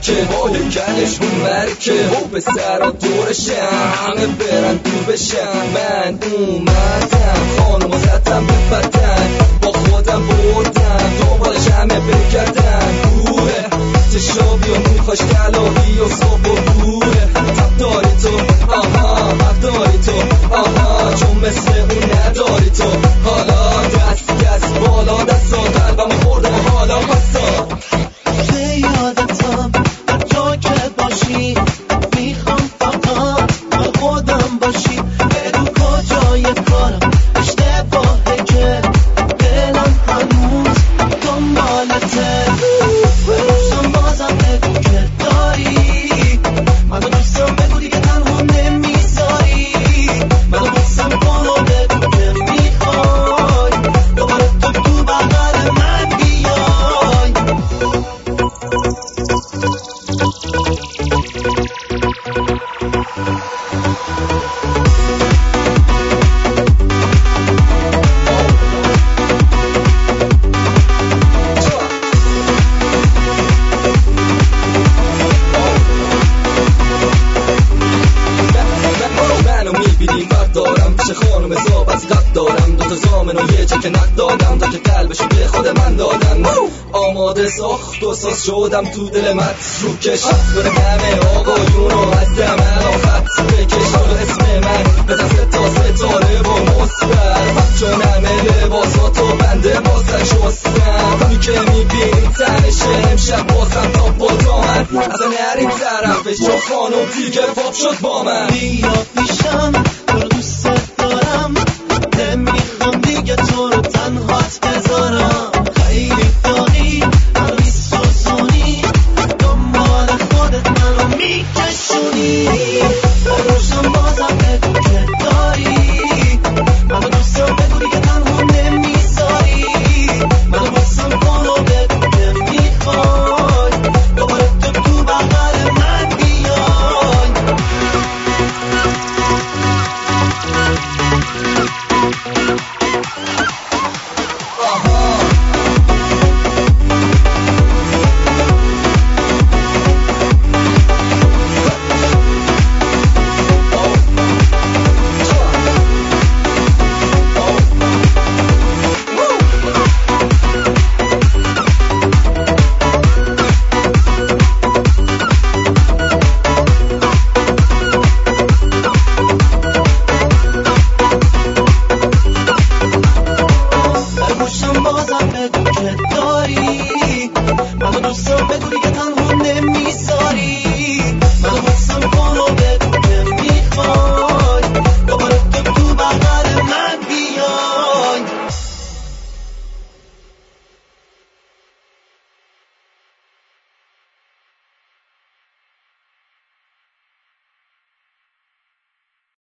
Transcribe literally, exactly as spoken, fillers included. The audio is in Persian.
مرکه های گلشون مرکه و به سرا دورشن همه برن دور بشن. من اومدم خانم زدم به بدن با خودم بردم دنبالش همه بگردن گوره چشابی و موخاش کلاهی و صبح و گوره تب داری تو آها حق داری تو آها چون مثل اون نداری تو حالا دست دست بالا دستا قلبم خوردم حالا پسا به یادتم جا که باشی میخوام فقط با خودم باشی بدون کجای کارم اشتباهه که دلم هنوز دنبالته دوستم بازم بگو که داری منو دوستم بگو دیگه تنها نمیذاری منو دوستم کنو بگو که میخوای دوباره تو تو بغل من بیای. چه خانم زابط قد دارم دو تا زامن و یه چک نقد دادم تا که قلبشو به خود من دادم آماده ساخت و ساز شدم تو دل متروکش داره همه آقایونو از دمن آفت بکش تو اسم من بزن ستا ستاره و مصبر چون همه لباساتو بنده بازن شستم اونی که میبینی تنشه امشب بازم تا با دامن اصلا نریم طرفش چون خانم دیگه پاپ شد با من بیا پیشم